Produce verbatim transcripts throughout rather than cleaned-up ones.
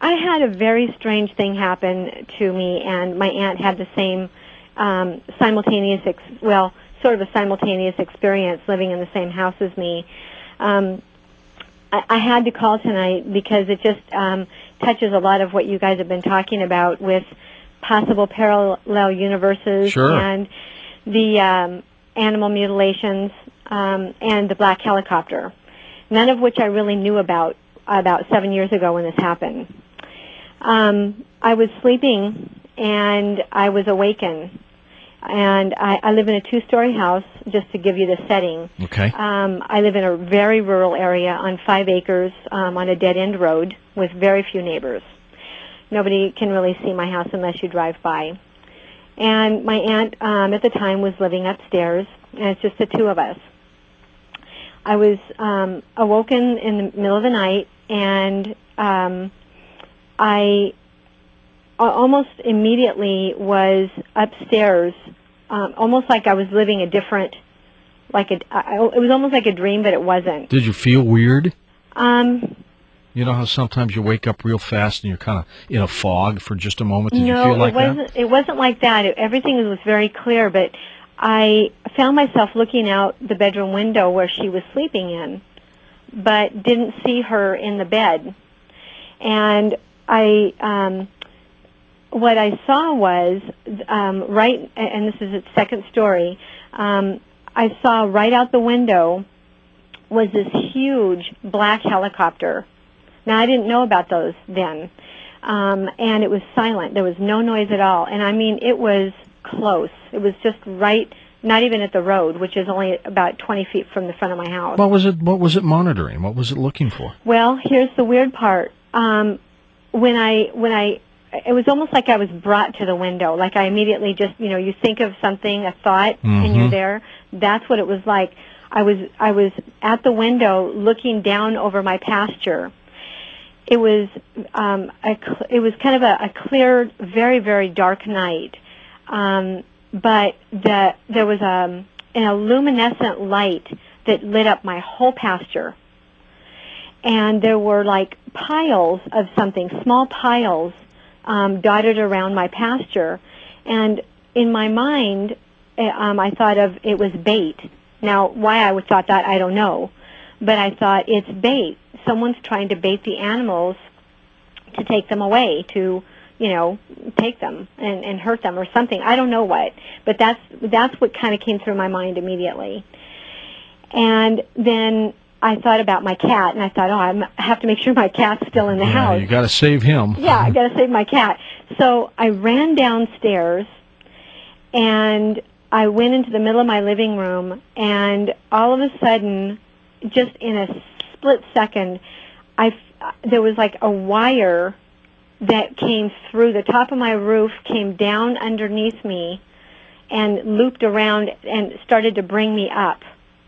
I had a very strange thing happen to me, and my aunt had the same um, simultaneous, ex- well, sort of a simultaneous experience living in the same house as me. Um, I, I had to call tonight because it just um, touches a lot of what you guys have been talking about with possible parallel universes Sure. and the um, animal mutilations um, and the black helicopter, none of which I really knew about about seven years ago when this happened. Um, I was sleeping, and I was awakened. And I, I live in a two-story house, just to give you the setting. Okay. Um, I live in a very rural area on five acres um, on a dead-end road with very few neighbors. Nobody can really see my house unless you drive by. And my aunt um, at the time was living upstairs, and it's just the two of us. I was um, awoken in the middle of the night, and um, I almost immediately was upstairs, um, almost like I was living a different, like a, I, it was almost like a dream, but it wasn't. Did you feel weird? Um, you know how sometimes you wake up real fast and you're kind of in a fog for just a moment? Did no, you feel like it wasn't. that? It wasn't like that. It, everything was very clear, but I found myself looking out the bedroom window where she was sleeping in, but didn't see her in the bed. And I, um, what I saw was, um, right, and this is its second story, um, I saw right out the window was this huge black helicopter. Now, I didn't know about those then, um, and it was silent. There was no noise at all. And, I mean, it was close. It was just right, not even at the road, which is only about twenty feet from the front of my house. What was it, what was it monitoring? What was it looking for? Well, here's the weird part. Um, when I, when I, it was almost like I was brought to the window. Like I immediately just, you know, you think of something, a thought, mm-hmm. and you're there. That's what it was like. I was, I was at the window looking down over my pasture. It was, um, a, it was kind of a, a clear, very, very dark night. Um, but the, there was um, an luminescent light that lit up my whole pasture. And there were like piles of something, small piles, um, dotted around my pasture. And in my mind, um, I thought of it was bait. Now, why I would thought that, I don't know. But I thought it's bait. Someone's trying to bait the animals to take them away, to, you know, take them and, and hurt them or something. I don't know what. But that's that's what kind of came through my mind immediately. And then I thought about my cat, and I thought, oh, I'm, I have to make sure my cat's still in the yeah, house. You got to save him. Yeah, I got to save my cat. So I ran downstairs, and I went into the middle of my living room, and all of a sudden, just in a split second, I there was like a wire that came through the top of my roof, came down underneath me, and looped around and started to bring me up.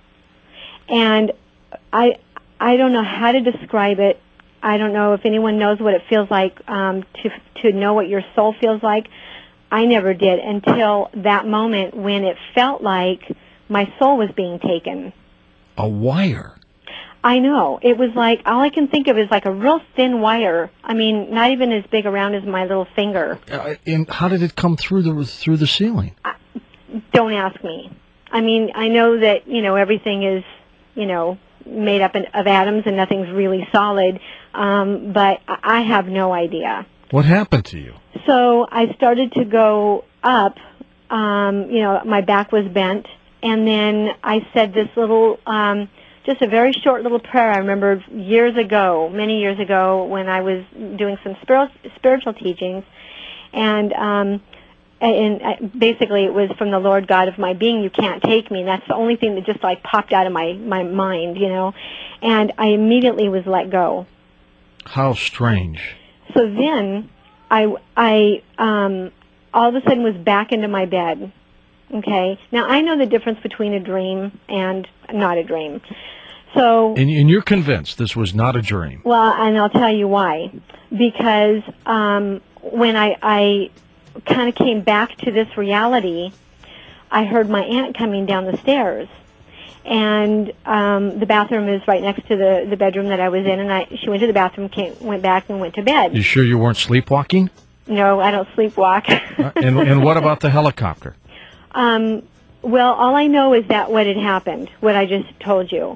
And I I don't know how to describe it. I don't know if anyone knows what it feels like um, to to know what your soul feels like. I never did until that moment when it felt like my soul was being taken. A wire? I know. It was like, all I can think of is like a real thin wire. I mean, not even as big around as my little finger. Uh, and how did it come through the through the ceiling? I, don't ask me. I mean, I know that, you know, everything is, you know, made up in, of atoms and nothing's really solid, um, but I have no idea. What happened to you? So I started to go up, um, you know, my back was bent, and then I said this little, um, just a very short little prayer I remember years ago, many years ago, when I was doing some spiritual, spiritual teachings, and um, and basically it was from the Lord God of my being, you can't take me, and that's the only thing that just like popped out of my, my mind, you know, and I immediately was let go. How strange. So then I, I um, all of a sudden was back into my bed, okay? Now, I know the difference between a dream and not a dream. So, and, and you're convinced this was not a dream? Well, and I'll tell you why. Because um, when I, I kind of came back to this reality, I heard my aunt coming down the stairs. and um, the bathroom is right next to the, the bedroom that I was in. And I, she went to the bathroom, came, went back, and went to bed. You sure you weren't sleepwalking? No, I don't sleepwalk. uh, and and what about the helicopter? Um, well, all I know is that what had happened, what I just told you.